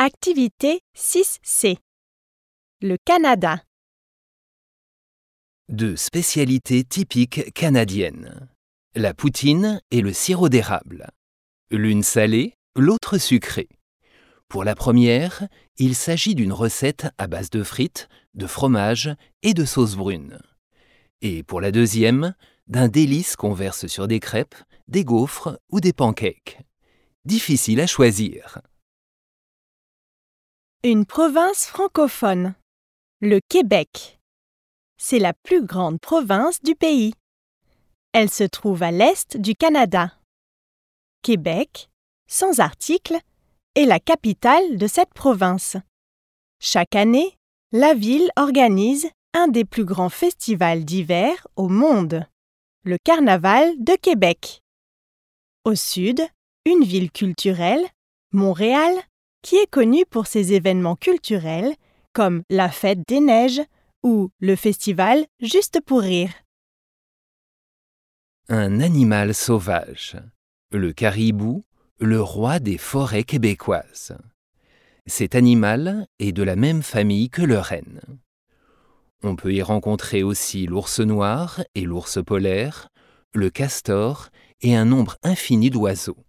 Activité 6C. Le Canada. Deux spécialités typiques canadiennes. La poutine et le sirop d'érable. L'une salée, l'autre sucrée. Pour la première, il s'agit d'une recette à base de frites, de fromage et de sauce brune. Et pour la deuxième, d'un délice qu'on verse sur des crêpes, des gaufres ou des pancakes. Difficile à choisir. Une province francophone. Le Québec. C'est la plus grande province du pays. Elle se trouve à l'est du Canada. Québec, sans article, est la capitale de cette province. Chaque année, la ville organise un des plus grands festivals d'hiver au monde, le Carnaval de Québec. Au sud, une ville culturelle, Montréal, qui est connue pour ses événements culturels comme la Fête des Neiges ou le festival Juste pour rire. Un animal sauvage. Le caribou, le roi des forêts québécoises. Cet animal est de la même famille que le renne. On peut y rencontrer aussi l'ours noir et l'ours polaire, le castor et un nombre infini d'oiseaux.